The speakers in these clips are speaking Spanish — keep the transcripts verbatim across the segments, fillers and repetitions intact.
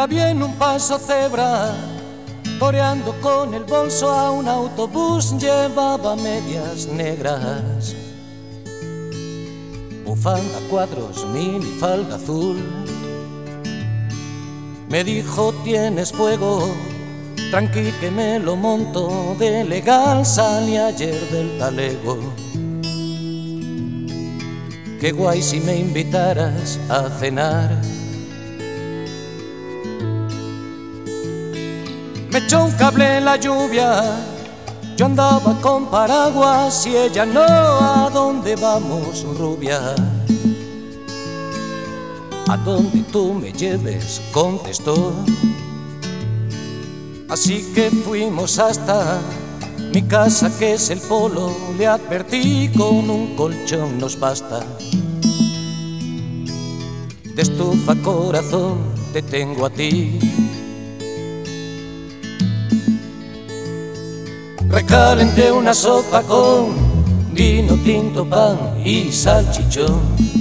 La vi en un paso cebra, toreando con el bolso a un autobús. Llevaba medias negras, bufanda cuadros, mini falda azul. Me dijo: tienes fuego, tranqui que me lo monto. De legal salí ayer del talego. Qué guay si me invitaras a cenar. Me echó un cable en la lluvia, yo andaba con paraguas y ella no. ¿A dónde vamos, rubia? A donde tú me lleves, contestó. Así que fuimos hasta mi casa, que es el polo. Le advertí: con un colchón nos basta. De estufa corazón te tengo a ti. Recalenté una sopa con vino tinto, pan y salchichón.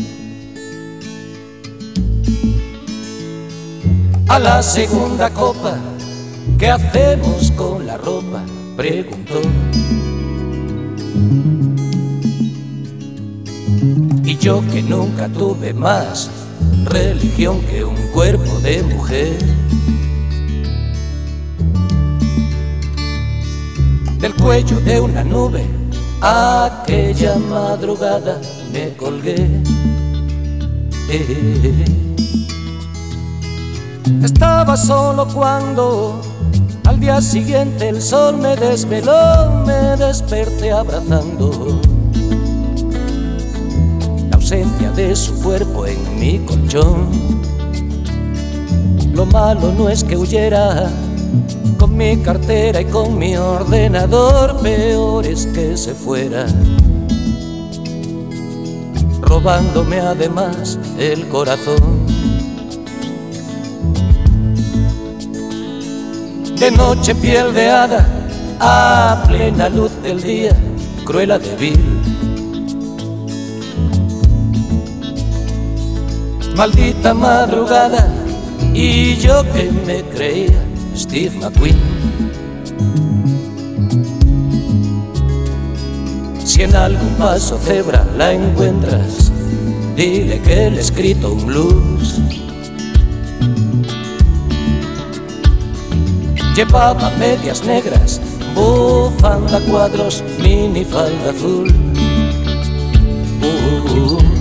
A la segunda copa, ¿qué hacemos con la ropa?, preguntó. Y yo, que nunca tuve más religión que un cuerpo de mujer, del cuello de una nube aquella madrugada me colgué. eh. Estaba solo cuando al día siguiente el sol me desveló. Me desperté abrazando la ausencia de su cuerpo en mi colchón. Lo malo no es que huyera con mi cartera y con mi ordenador, peor es que se fuera robándome además el corazón. De noche piel de hada, a plena luz del día, Cruella de Vil. Maldita madrugada, y yo que me creía Steve McQueen. Si en algún paso cebra la encuentras, dile que le he escrito un blues. Llevaba medias negras, bufanda cuadros, mini falda azul. uh, uh, uh.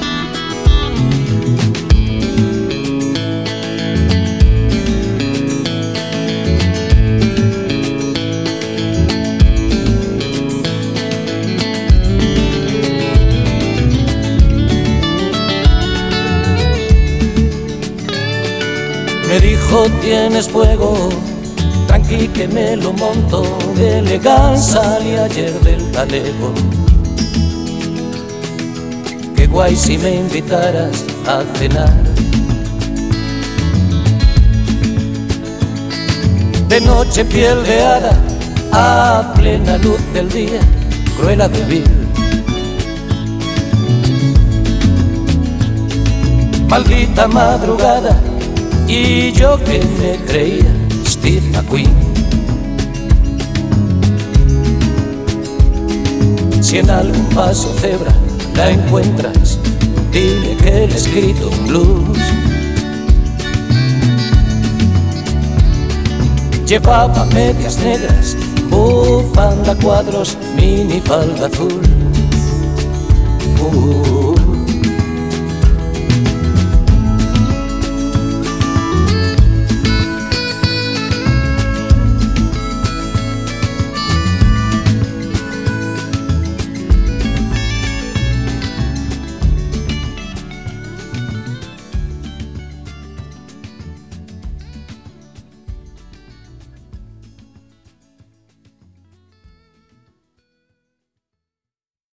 Me dijo: tienes fuego, tranqui que me lo monto. De legal salí ayer del talego. Qué guay si me invitaras a cenar. De noche piel de hada, a plena luz del día, Cruella de Vil. Maldita madrugada, y yo que me creía Steve McQueen. Si en algún paso cebra la encuentras, dile que le he escrito un blues. Llevaba medias negras, bufanda cuadros, mini falda azul. uh,